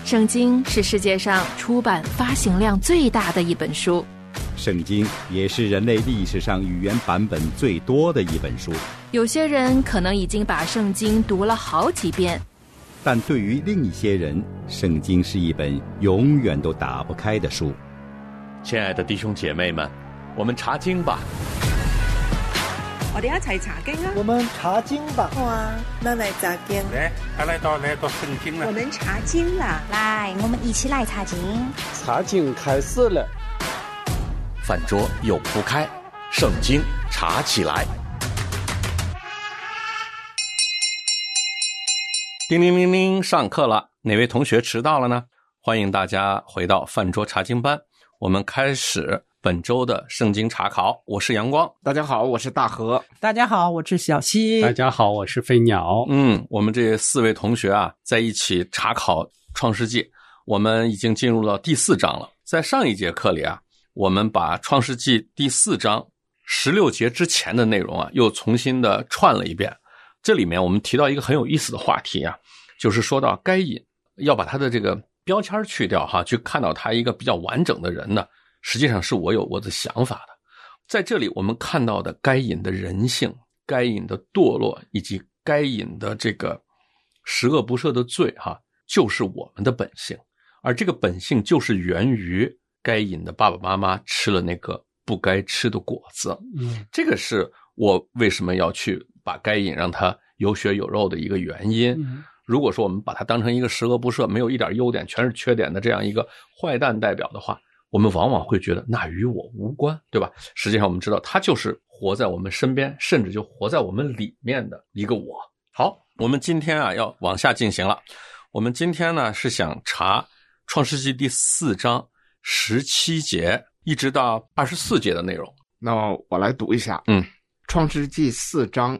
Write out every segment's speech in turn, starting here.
圣经是世界上出版发行量最大的一本书， 圣经也是人类历史上语言版本最多的一本书。 有些人可能已经把圣经读了好几遍， 但对于另一些人，圣经是一本永远都打不开的书。 亲爱的弟兄姐妹们，我们查经吧。 我哋一齊查經啊！ 我們查經吧。 哇，那來查經。 來到聖經了。 我們查經啦！ 來，我們一起來查經。 查經開始了。 飯桌有鋪開，聖經查起來。叮铃铃铃，上課了。哪位同學遲到了呢？歡迎大家回到飯桌查經班，我們開始本周的聖經查考。我是陽光。 大家好，我是大河。 大家好，我是小溪。 大家好，我是飞鸟。 我们这4位同学啊，在一起查考创世纪，我们已经进入到第4章了。在上一节课里啊，我们把创世纪第4章16节之前的内容啊，又重新的串了一遍。这里面我们提到一个很有意思的话题啊，就是说到该隐要把他的这个标签去掉哈，去看到他一个比较完整的人呢，实际上是我有我的想法的。在这里我们看到的该隐的人性，该隐的堕落，以及该隐的这个十恶不赦的罪哈，就是我们的本性。而这个本性就是源于该隐的爸爸妈妈吃了那个不该吃的果子。这个是我为什么要去把该隐让他有血有肉的一个原因。如果说我们把他当成一个十恶不赦，没有一点优点，全是缺点的这样一个坏蛋代表的话，我们往往会觉得那与我无关，对吧？实际上我们知道他就是活在我们身边，甚至就活在我们里面的一个我。好，我们今天啊要往下进行了。我们今天呢是想查创世纪第4章17节一直到24节的内容。 那我来读一下。创世纪4章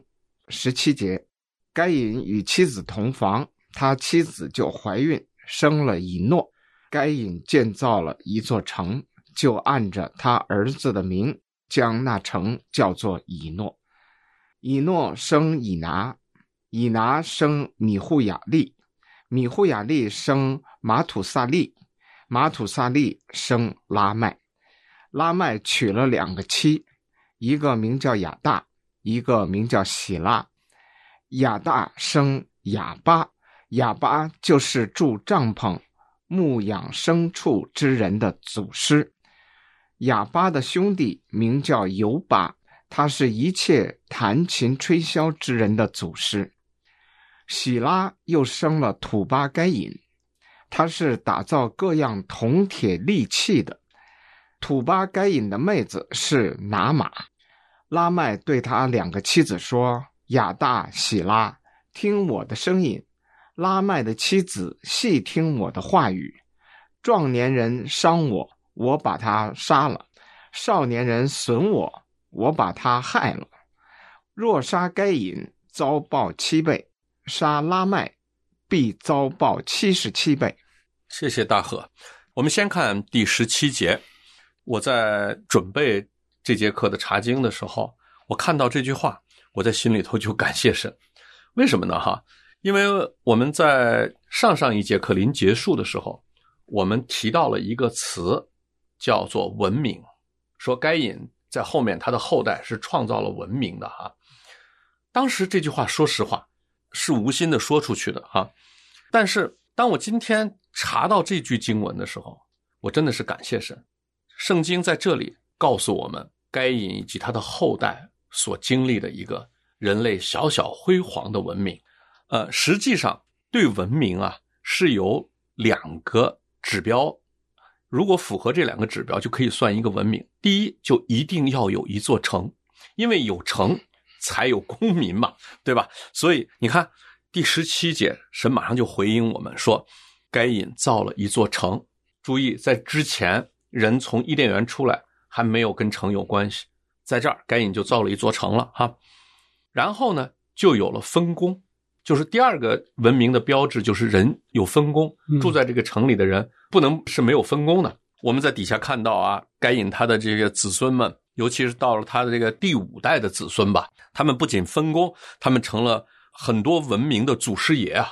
17节，该隐与妻子同房，他妻子就怀孕，生了以诺。该隐建造了一座城，就按着他儿子的名，将那城叫做以诺。以诺生以拿，以拿生米户雅利，米户雅利生马土萨利，马土萨利生拉麦。拉麦娶了2个妻，一个名叫亚大，一个名叫喜拉。亚大生亚巴，亚巴就是住帐篷牧养牲畜之人的祖师。亚巴的兄弟名叫犹巴，他是一切弹琴吹箫之人的祖师。喜拉又生了土巴该隐，他是打造各样铜铁利器的。土巴该隐的妹子是拿玛。拉麦对他2个妻子说，亚大、喜拉，听我的声音，拉麦的妻子细听我的话语。壮年人伤我，我把他杀了；少年人损我，我把他害了。若杀该隐，遭报7倍；杀拉麦，必遭报77倍。 谢谢大河。我们先看第17节。我在准备这节课的查经的时候，我看到这句话，我在心里头就感谢神。为什么呢哈？因为我们在上一节课临结束的时候，我们提到了一个词叫做文明，说该隐在后面他的后代是创造了文明的哈。当时这句话说实话是无心的说出去的哈，但是当我今天查到这句经文的时候，我真的是感谢神。圣经在这里告诉我们该隐以及他的后代所经历的一个人类小小辉煌的文明。实际上对文明啊是有2个指标，如果符合这2个指标就可以算一个文明。第一，就一定要有一座城，因为有城才有公民嘛，对吧？所以你看第17节，神马上就回应我们说，该隐造了一座城。注意，在之前人从伊甸园出来还没有跟城有关系，在这儿该隐就造了一座城了哈。然后呢就有了分工，就是第2个文明的标志，就是人有分工，住在这个城里的人不能是没有分工的。我们在底下看到啊，该隐他的这个子孙们，尤其是到了他的这个第5代的子孙吧，他们不仅分工，他们成了很多文明的祖师爷啊。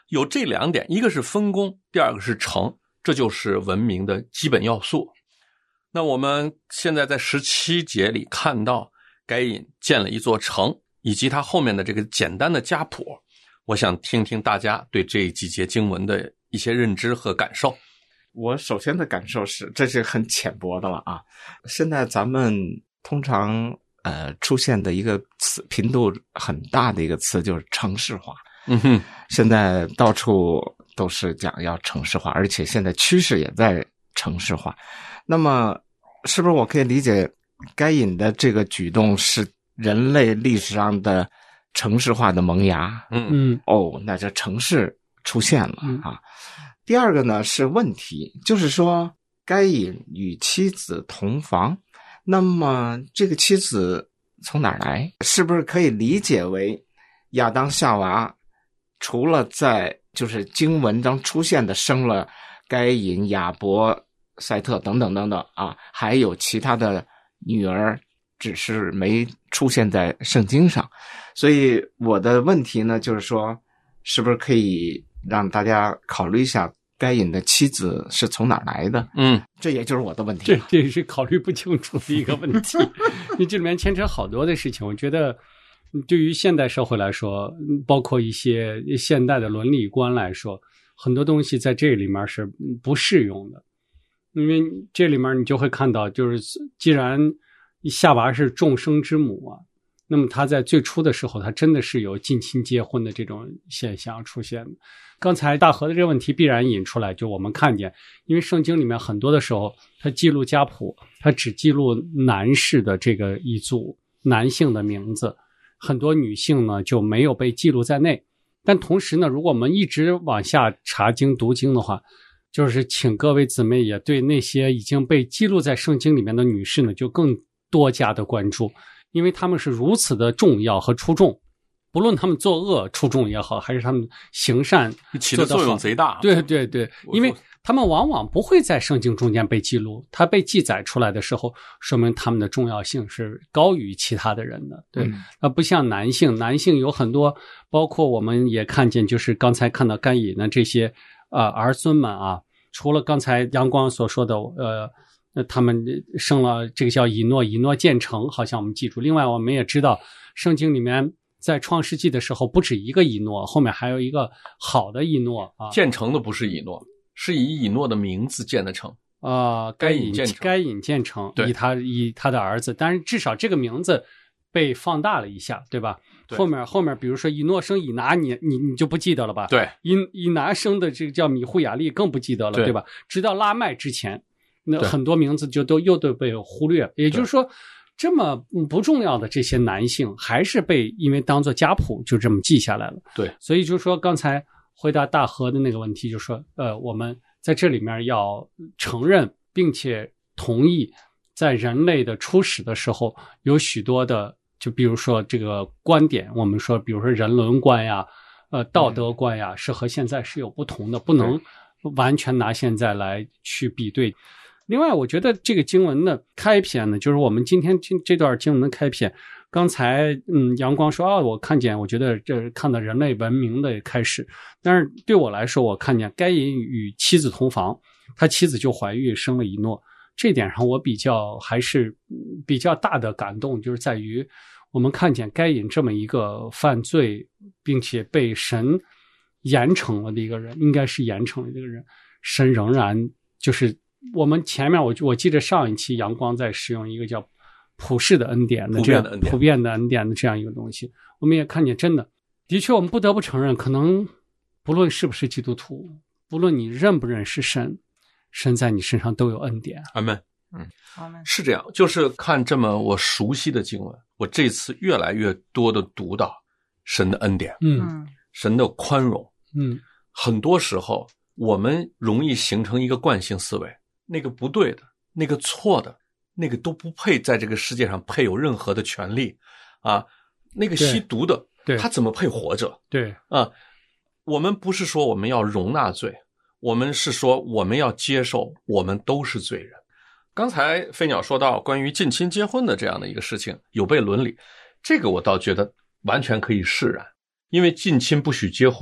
有这2点，一个是分工，第二个是城，这就是文明的基本要素。那我们现在在17节里看到该隐建了一座城，以及他后面的这个简单的家谱，我想听听大家对这几节经文的一些认知和感受。 我首先的感受是，这是很浅薄的了啊。现在咱们通常出现的一个词，频度很大的一个词就是城市化。现在到处都是讲要城市化，而且现在趋势也在城市化。那么是不是我可以理解该隐的这个举动是人类历史上的城市化的萌芽？那这城市出现了啊。第二个呢是问题，就是说该隐与妻子同房，那么这个妻子从哪儿来？是不是可以理解为亚当夏娃除了在就是经文中出现的生了该隐、亚伯、赛特等等等等啊，还有其他的女儿，只是没出现在圣经上。所以我的问题呢就是说，是不是可以让大家考虑一下该隐的妻子是从哪儿来的？这也就是我的问题。 这是考虑不清楚的一个问题。因为这里面牵扯好多的事情，我觉得对于现代社会来说，包括一些现代的伦理观来说，很多东西在这里面是不适用的。因为这里面你就会看到，就是既然夏娃是众生之母啊，那么他在最初的时候，他真的是有近亲结婚的这种现象出现的。刚才大河的这个问题必然引出来，就我们看见，因为圣经里面很多的时候，他记录家谱，他只记录男士的这个一族，男性的名字，很多女性呢就没有被记录在内。但同时呢，如果我们一直往下查经读经的话，就是请各位姊妹也对那些已经被记录在圣经里面的女士呢，就更多加的关注，因为她们是如此的重要和出众，不论他们作恶出众也好，还是他们行善起的作用贼大。 对对对，因为他们往往不会在圣经中间被记录，它被记载出来的时候，说明他们的重要性是高于其他的人的。对，不像男性有很多，包括我们也看见，就是刚才看到该隐的这些儿孙们啊，除了刚才阳光所说的他们生了这个叫以诺建成，好像我们记住。另外我们也知道圣经里面在创世纪的时候不止一个以诺，后面还有一个好的以诺啊。 建成的不是以诺，是以以诺的名字建的成。该隐建成，以他的儿子，但是至少这个名字被放大了一下，对吧？对，后面比如说以诺生以拿，你就不记得了吧？对，以拿生的这个叫米户雅利更不记得了，对吧？直到拉麦之前，那很多名字就都被忽略。也就是说，这么不重要的这些男性，还是因为当做家谱就这么记下来了。对，所以就是说，刚才回答大河的那个问题，就是说，我们在这里面要承认并且同意，在人类的初始的时候，有许多的。就比如说这个观点，我们说比如说人伦观呀，道德观呀，是和现在是有不同的，不能完全拿现在来去比对。另外我觉得这个经文的开篇呢，就是我们今天这段经文的开篇，刚才阳光说我看见，我觉得这是看到人类文明的开始。但是对我来说，我看见该隐与妻子同房，他妻子就怀孕生了以诺，这点上我还是比较大的感动，就是在于我们看见该隐这么一个犯罪并且被神严惩了的一个人，应该是严惩了的一个人，神仍然就是我们前面我记得上一期阳光在使用一个叫普世的恩典的这样普遍的恩典的这样一个东西，我们也看见真的确我们不得不承认，可能不论是不是基督徒，不论你认不认识神在你身上都有恩典。 阿们。是这样，就是看这么我熟悉的经文，我这次越来越多的读到神的恩典，神的宽容，很多时候我们容易形成一个惯性思维，那个不对的，那个错的，那个都不配在这个世界上配有任何的权利啊，那个吸毒的，他怎么配活着？对啊，我们不是说我们要容纳罪，我们是说我们要接受我们都是罪人。刚才飞鸟说到关于近亲结婚的这样的一个事情有悖伦理，这个我倒觉得完全可以释然，因为近亲不许结婚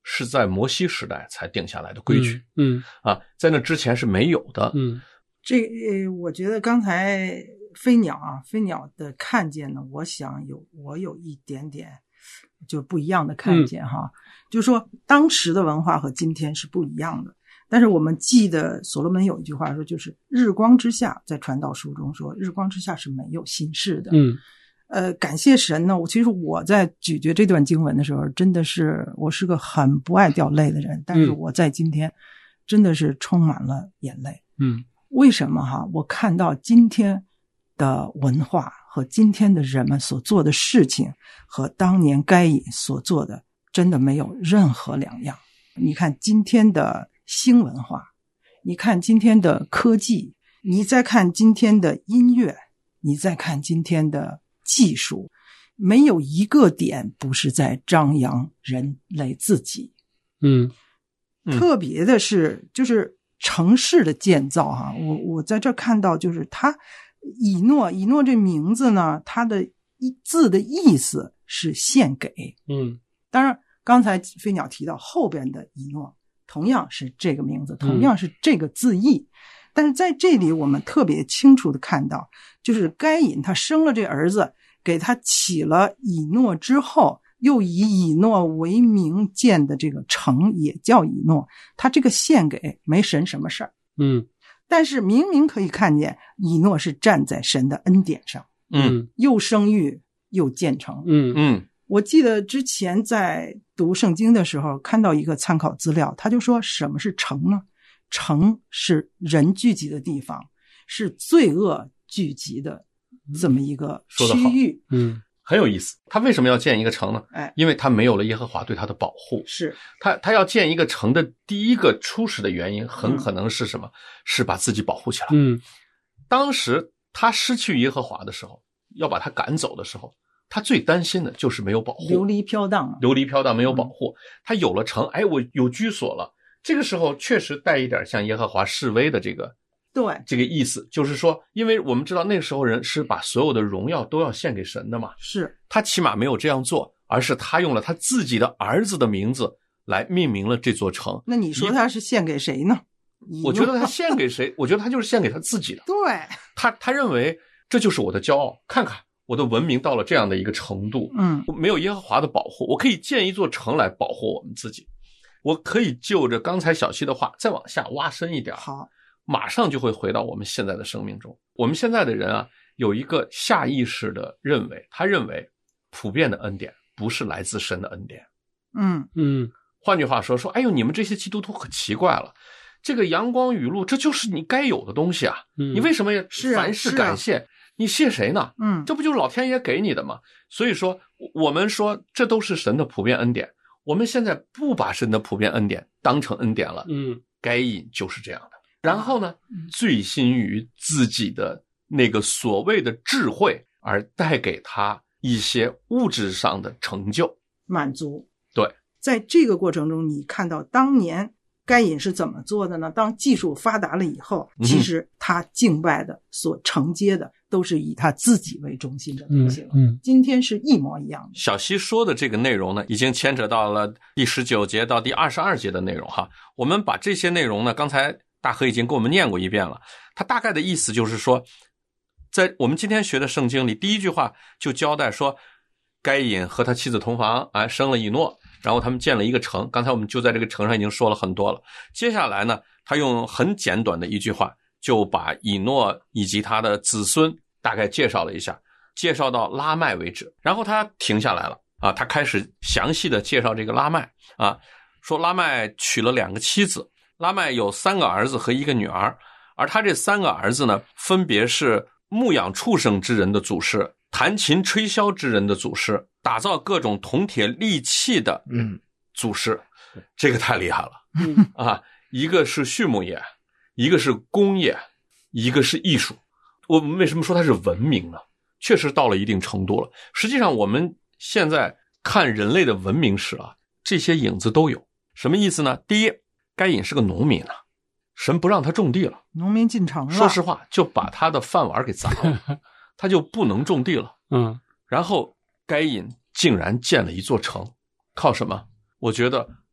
是在摩西时代才定下来的规矩。在那之前是没有的。 我觉得刚才飞鸟的看见呢，我有一点点就不一样的看见哈，就是说当时的文化和今天是不一样的。但是我们记得所罗门有一句话说，就是日光之下，在传道书中说日光之下是没有新事的。感谢神呢，其实我在咀嚼这段经文的时候，真的是我是个很不爱掉泪的人，但是我在今天真的是充满了眼泪。为什么哈？我看到今天的文化和今天的人们所做的事情和当年该隐所做的真的没有任何两样。你看今天的新文化，你看今天的科技，你再看今天的音乐，你再看今天的技术，没有一个点不是在张扬人类自己。特别的是就是城市的建造哈，我在这看到就是他以诺这名字呢，它的字的意思是献给。当然刚才飞鸟提到后边的以诺同样是这个名字，同样是这个字义。但是在这里我们特别清楚的看到，就是该隐他生了这儿子，给他起了以诺之后，又以以诺为名建的这个城也叫以诺，他这个献给没神什么事儿。但是明明可以看见以诺是站在神的恩典上，又生育又建成。我记得之前在读圣经的时候看到一个参考资料，他就说什么是城呢？城是人聚集的地方，是罪恶聚集的这么一个区域。 很有意思。他为什么要建一个城呢？因为他没有了耶和华对他的保护。 是他要建一个城的第一个初始的原因很可能是什么？是把自己保护起来。当时他失去耶和华的时候，要把他赶走的时候，他最担心的就是没有保护， 流离飘荡没有保护。他有了城，我有居所了，这个时候确实带一点向耶和华示威的这个意思，就是说，因为我们知道那个时候人是把所有的荣耀都要献给神的嘛， 是他起码没有这样做，而是他用了他自己的儿子的名字来命名了这座城。 那你说他是献给谁呢？ 我觉得他献给谁？我觉得他就是献给他自己的。 对， 他认为这就是我的骄傲，看看我的文明到了这样的一个程度，没有耶和华的保护，我可以建一座城来保护我们自己。我可以就着刚才小溪的话再往下挖深一点， 好， 马上就会回到我们现在的生命中。我们现在的人啊，有一个下意识的认为，他认为普遍的恩典不是来自神的恩典。换句话说，哎呦，你们这些基督徒可奇怪了，这个阳光雨露这就是你该有的东西啊，你为什么凡事感谢？你谢谁呢？这不就是老天爷给你的吗？所以说我们说这都是神的普遍恩典，我们现在不把神的普遍恩典当成恩典了。该隐就是这样的。然后呢，醉心于自己的那个所谓的智慧，而带给他一些物质上的成就满足。 对， 在这个过程中，你看到当年该隐是怎么做的呢？当技术发达了以后，其实他敬拜的所承接的都是以他自己为中心的东西了。今天是一模一样的。 小溪说的这个内容呢，已经牵扯到了第19节到第22节的内容哈。我们把这些内容呢，刚才大河已经给我们念过一遍了。他大概的意思就是说，在我们今天学的圣经里，第一句话就交代说，该隐和他妻子同房，生了以诺，然后他们建了一个城。刚才我们就在这个城上已经说了很多了。接下来呢，他用很简短的一句话，就把以诺以及他的子孙大概介绍了一下，介绍到拉麦为止。然后他停下来了他开始详细的介绍这个拉麦说拉麦娶了2个妻子，拉麦有3个儿子和1个女儿，而他这3个儿子呢，分别是牧养畜生之人的祖师，弹琴吹箫之人的祖师，打造各种铜铁利器的祖师。这个太厉害了一个是畜牧业，一个是工业，一个是艺术。我们为什么说它是文明呢？确实到了一定程度了。实际上我们现在看人类的文明史这些影子都有。什么意思呢？第一，该隐是个农民神不让他种地了， 农民进城了， 说实话就把他的饭碗给砸了他就不能种地了。然后该隐竟然建了一座城，靠什么？我觉得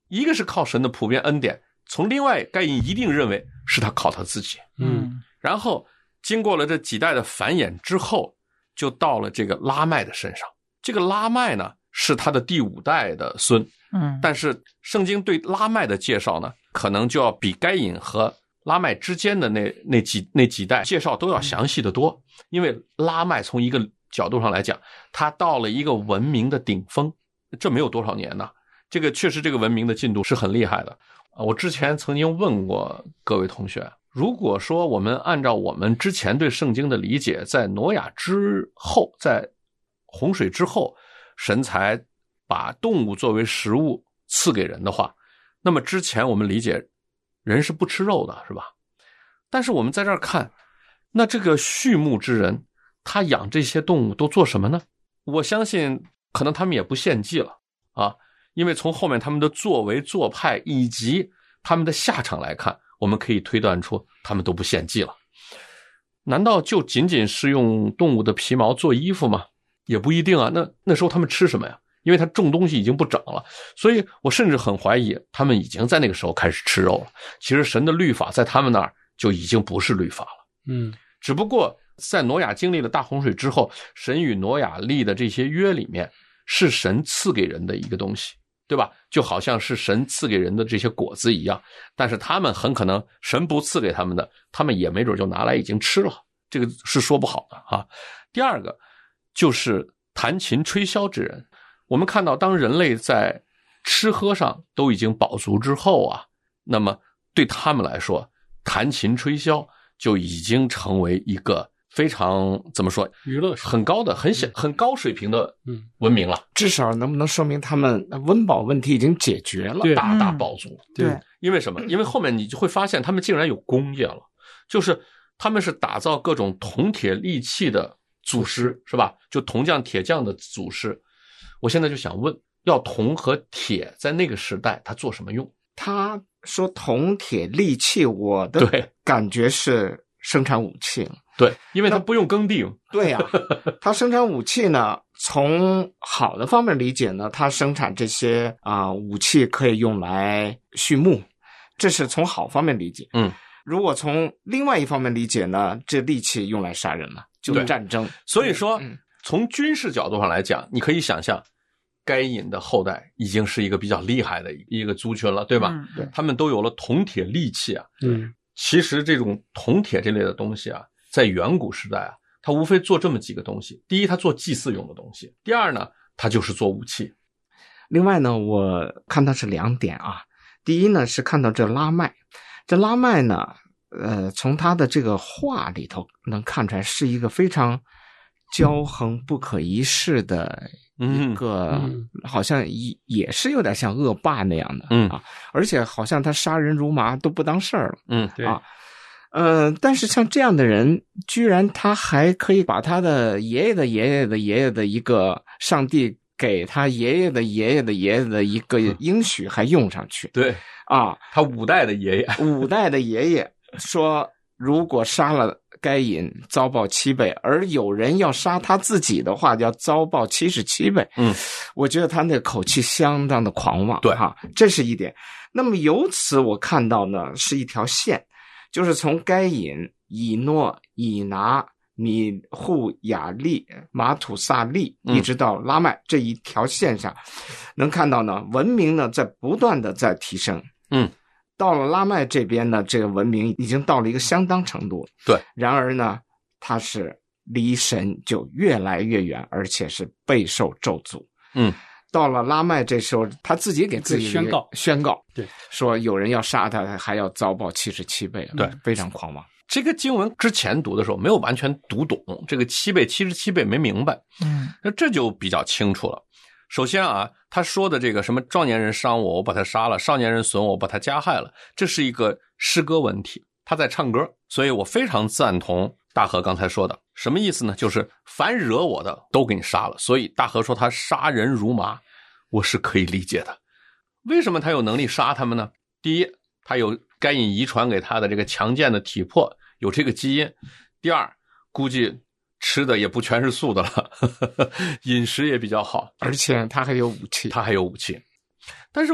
一个是靠神的普遍恩典，从另外该隐一定认为是他靠他自己。然后经过了这几代的繁衍之后，就到了这个拉麦的身上。这个拉麦呢是他的第5代的孙，但是圣经对拉麦的介绍呢，可能就要比该隐和拉麦之间的那几代介绍都要详细得多。因为拉麦从一个角度上来讲，他到了一个文明的顶峰，这没有多少年呢。这个确实这个文明的进度是很厉害的。我之前曾经问过各位同学，如果说我们按照我们之前对圣经的理解，在挪亚之后，在洪水之后，神才把动物作为食物赐给人的话，那么之前我们理解人是不吃肉的，是吧？但是我们在这儿看，那这个畜牧之人他养这些动物都做什么呢？我相信可能他们也不献祭了啊，因为从后面他们的作为做派以及他们的下场来看，我们可以推断出他们都不献祭了。难道就仅仅是用动物的皮毛做衣服吗？也不一定啊。那时候他们吃什么呀？因为他种东西已经不长了，所以我甚至很怀疑他们已经在那个时候开始吃肉了。其实神的律法在他们那儿就已经不是律法了。只不过在挪亚经历了大洪水之后，神与挪亚立的这些约里面是神赐给人的一个东西，对吧？就好像是神赐给人的这些果子一样，但是他们很可能神不赐给他们的，他们也没准就拿来已经吃了，这个是说不好的啊。第二个就是弹琴吹箫之人。我们看到当人类在吃喝上都已经饱足之后啊，那么对他们来说，弹琴吹箫就已经成为一个非常怎么说娱乐很高的很高水平的文明了。 至少能不能说明他们温饱问题已经解决了， 大大饱足。 对， 因为什么？因为后面你就会发现他们竟然有工业了，就是他们是打造各种铜铁利器的祖师，是吧？就铜匠铁匠的祖师。我现在就想问，要铜和铁在那个时代他做什么用？ 他说铜铁利器，我的感觉是生产武器了。 对，因为他不用耕地。 对呀，他生产武器呢，从好的方面理解呢，他生产这些武器可以用来畜牧，这是从好方面理解。如果从另外一方面理解呢，这利器用来杀人了，就战争。 所以说从军事角度上来讲，你可以想象该隐的后代已经是一个比较厉害的一个族群了，对吧？他们都有了铜铁利器啊。其实这种铜铁这类的东西啊，在远古时代啊，它无非做这么几个东西。第一，它做祭祀用的东西；第二呢，它就是做武器。 另外呢，我看到是2点啊。第一呢，是看到这拉麦，这拉麦呢，从他的这个话里头能看出来是一个非常骄横不可一世的一个，好像也是有点像恶霸那样的而且好像他杀人如麻都不当事儿了但是像这样的人，居然他还可以把他的爷爷的爷爷的爷爷的一个上帝给他爷爷的爷爷的爷爷的一个应许还用上去。 对他5代的爷爷 ，5代的爷爷说，如果杀了该隐遭报7倍，而有人要杀他自己的话，要遭报77倍。我觉得他那口气相当的狂妄。 对这是一点。那么由此我看到呢，是一条线，就是从该隐、以诺、以拿、米户雅利、马土萨利一直到拉麦这一条线上，能看到呢，文明呢在不断的在提升。到了拉麦这边呢，这个文明已经到了一个相当程度。 对， 然而呢，它是离神就越来越远，而且是备受咒诅。到了拉麦这时候，他自己给自己宣告， 对， 说有人要杀他，还要遭报77倍。 对， 非常狂妄。 这个经文之前读的时候没有完全读懂，这个7倍、77倍没明白。那这就比较清楚了。首先啊，他说的这个什么壮年人伤我，我把他杀了；少年人损我，我把他加害了，这是一个诗歌文体，他在唱歌。所以我非常赞同大河刚才说的，什么意思呢？就是凡惹我的都给你杀了。所以大河说他杀人如麻，我是可以理解的。为什么他有能力杀他们呢？第一，他有该隐遗传给他的这个强健的体魄，有这个基因。第二，估计吃的也不全是素的了饮食也比较好， 而且他还有武器。 但是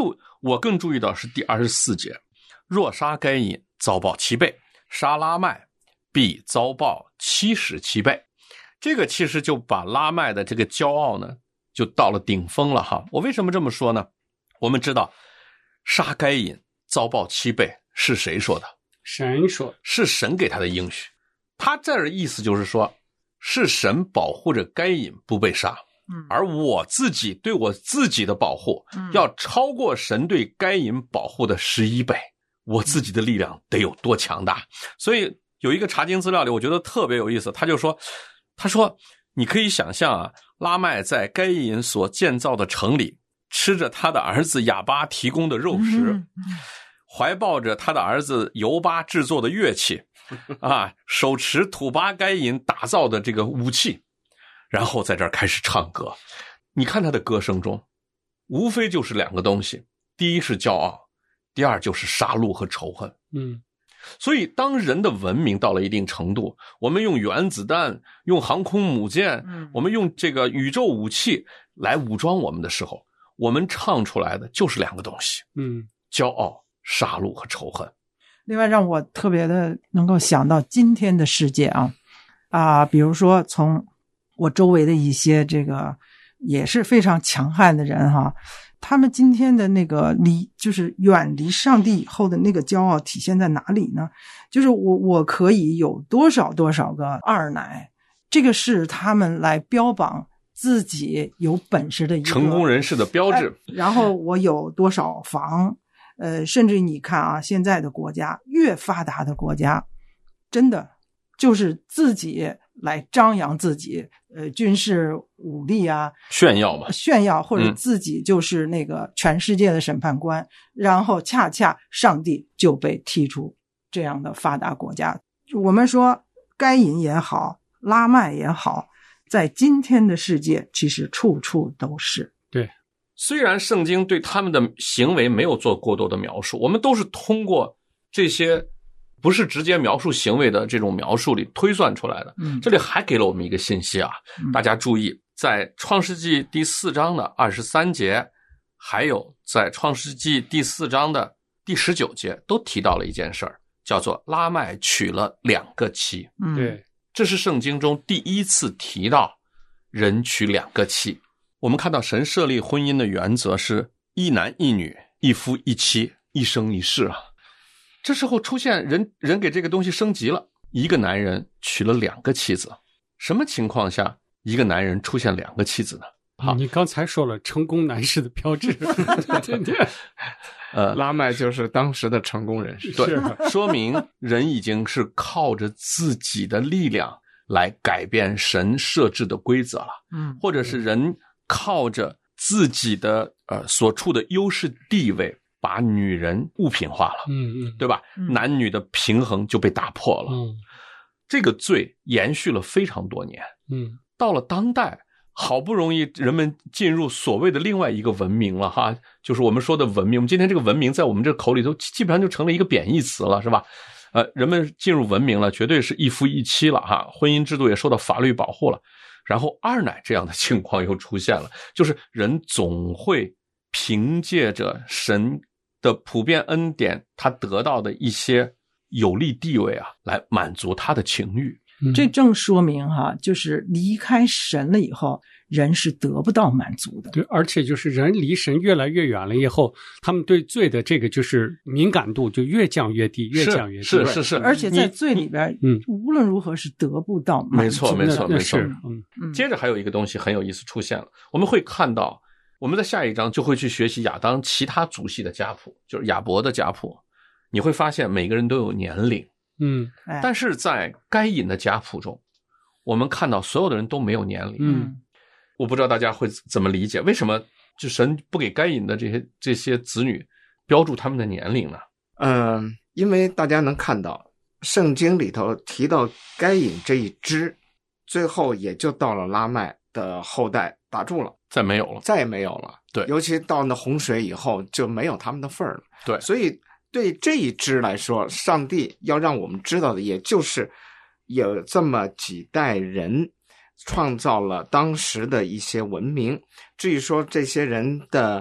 我更注意到是第24节，若杀该隐，遭报7倍；杀拉麦，必遭报77倍。这个其实就把拉麦的这个骄傲呢，就到了顶峰了哈。我为什么这么说呢？我们知道杀该隐遭报7倍是谁说的？ 神说， 是神给他的应许。他这儿的意思就是说，是神保护着该隐不被杀，而我自己对我自己的保护要超过神对该隐保护的11倍，我自己的力量得有多强大。所以有一个查经资料里我觉得特别有意思，他说你可以想象啊，拉麦在该隐所建造的城里，吃着他的儿子亚巴提供的肉食，怀抱着他的儿子犹巴制作的乐器啊，手持土巴该隐打造的这个武器，然后在这儿开始唱歌。你看他的歌声中无非就是2个东西，第一是骄傲，第二就是杀戮和仇恨。所以当人的文明到了一定程度，我们用原子弹，用航空母舰，我们用这个宇宙武器来武装我们的时候，我们唱出来的就是2个东西，骄傲、杀戮和仇恨。 另外让我特别的能够想到今天的世界比如说从我周围的一些这个也是非常强悍的人他们今天的那个就是远离上帝以后的那个骄傲体现在哪里呢？就是我可以有多少个二奶，这个是他们来标榜自己有本事的一个成功人士的标志。 然后我有多少房，甚至你看现在的国家，越发达的国家，真的就是自己来张扬自己军事武力炫耀或者自己就是那个全世界的审判官，然后恰恰上帝就被踢出这样的发达国家。我们说该隐也好，拉麦也好，在今天的世界其实处处都是。 对， 虽然圣经对他们的行为没有做过多的描述，我们都是通过这些不是直接描述行为的这种描述里推算出来的。这里还给了我们一个信息大家注意，在创世纪第4章的23节，还有在创世纪第4章的第19节都提到了一件事儿，叫做拉麦娶了2个妻。 对， 这是圣经中第一次提到人娶2个妻。我们看到神设立婚姻的原则是一男一女，一夫一妻，一生一世这时候出现人给这个东西升级了，一个男人娶了2个妻子。什么情况下一个男人出现2个妻子呢？ 你刚才说了成功男士的标志拉麦就是当时的成功人士。 对，说明人已经是靠着自己的力量来改变神设置的规则了，或者是人靠着自己的所处的优势地位把女人物品化了，对吧？男女的平衡就被打破了。这个罪延续了非常多年。到了当代，好不容易人们进入所谓的另外一个文明了就是我们说的文明。我们今天这个文明在我们这口里头基本上就成了一个贬义词了，是吧？人们进入文明了，绝对是一夫一妻了婚姻制度也受到法律保护了。然后二奶这样的情况又出现了，就是人总会凭借着神的普遍恩典，他得到的一些有利地位来满足他的情欲。 这正说明就是离开神了以后，人是得不到满足的。 对，而且就是人离神越来越远了以后，他们对罪的这个就是敏感度就越降越低，越降越低。 是。 而且在罪里边，无论如何是得不到满足的。 没错。接着还有一个东西很有意思出现了，我们会看到，我们在下一章就会去学习亚当其他族系的家谱，就是亚伯的家谱。你会发现每个人都有年龄。但是在该隐的家谱中，我们看到所有的人都没有年龄。我不知道大家会怎么理解，为什么就神不给该隐的这些子女标注他们的年龄呢？ 因为大家能看到圣经里头提到该隐这一支，最后也就到了拉麦的后代打住了， 再也没有了。对， 尤其到那洪水以后就没有他们的份儿了。 对， 所以对这一支来说，上帝要让我们知道的，也就是有这么几代人创造了当时的一些文明。至于说这些人的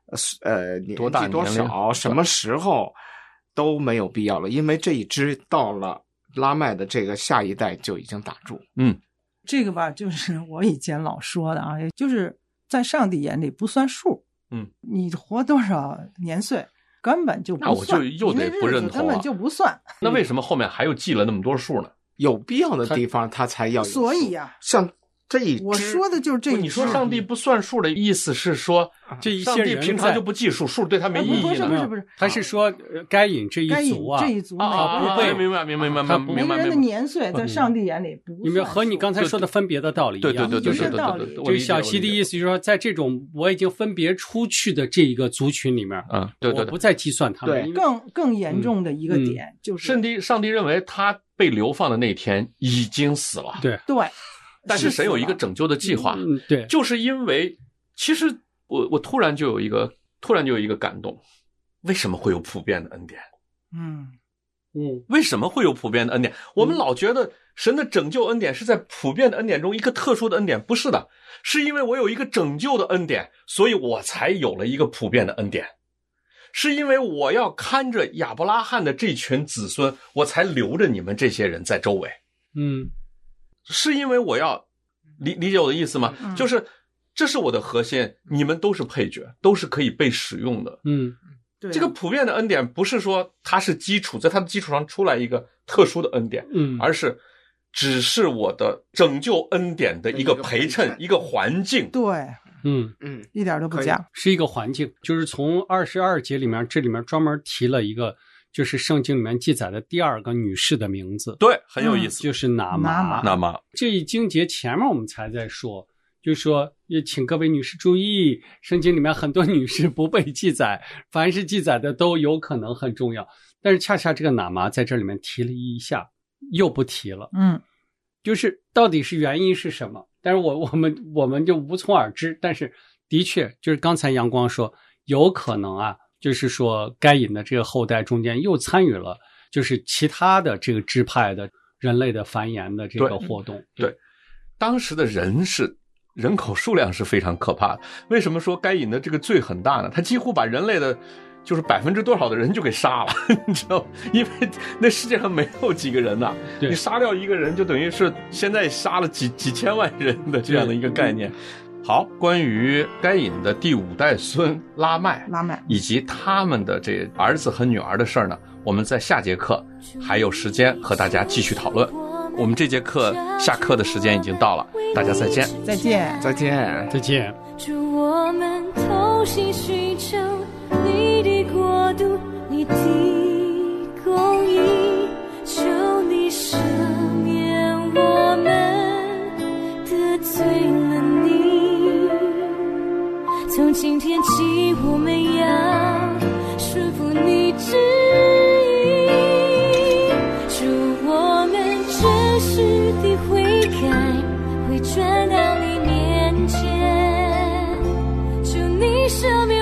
年纪多少，什么时候都没有必要了，因为这一支到了拉麦的这个下一代就已经打住。 这个吧，就是我以前老说的啊，就是在上帝眼里不算数。你活多少年岁根本就不算， 那我就又得不认同根本就不算。 那为什么后面还又记了那么多数呢？ 有必要的地方他才要有数。 所以呀， 像这一支， 我说的就是这一支。 你说上帝不算数的意思是说， 这一些人上帝平常就不计数，数对他没意义呢？不是， 他是说该隐这一族啊， 这一族不会明白。 每个人的年岁在上帝眼里不算数。 你们和你刚才说的分别的道理一样， 对， 就是道理。 这个小溪的意思就是说，在这种我已经分别出去的这一个族群里面， 对， 我不再计算他们。 更严重的一个点就是上帝认为他被流放的那天已经死了。 对。 但是神有一个拯救的计划， 对， 就是因为其实我突然就有一个感动，为什么会有普遍的恩典？为什么会有普遍的恩典？我们老觉得神的拯救恩典是在普遍的恩典中一个特殊的恩典，不是的，是因为我有一个拯救的恩典，所以我才有了一个普遍的恩典。是因为我要看着亚伯拉罕的这群子孙，我才留着你们这些人在周围。是因为我要理解我的意思吗？就是这是我的核心，你们都是配角，都是可以被使用的。 对， 这个普遍的恩典不是说它是基础，在它的基础上出来一个特殊的恩典，而是只是我的拯救恩典的一个陪衬，一个环境。 对，一点都不假， 是一个环境。就是从22节里面，这里面专门提了一个，就是圣经里面记载的第二个女士的名字。 对，很有意思， 就是拿玛。这一经节前面我们才在说，就是说也请各位女士注意，圣经里面很多女士不被记载，凡是记载的都有可能很重要，但是恰恰这个拿玛在这里面提了一下，又不提了。就是到底是原因是什么？但是我们就无从而知。但是的确，就是刚才阳光说，有可能啊，就是说该隐的这个后代中间又参与了，就是其他的这个支派的人类的繁衍的这个活动。 对，当时的人口数量是非常可怕的。为什么说该隐的这个罪很大呢？他几乎把人类的就是%多少的人就给杀了，你知道吗？因为那世界上没有几个人呐，你杀掉一个人就等于是现在杀了几千万人的这样的一个概念。好，关于该隐的第5代孙拉麦以及他们的这儿子和女儿的事儿呢，我们在下节课还有时间和大家继续讨论。我们这节课下课的时间已经到了，大家再见。 再见。 祝我们同心寻求你的国度，你的公义，求你赦免我们得罪了你。从今天起，我们要顺服你旨意，祝我们真实的悔改，回转到你面前，求你赦免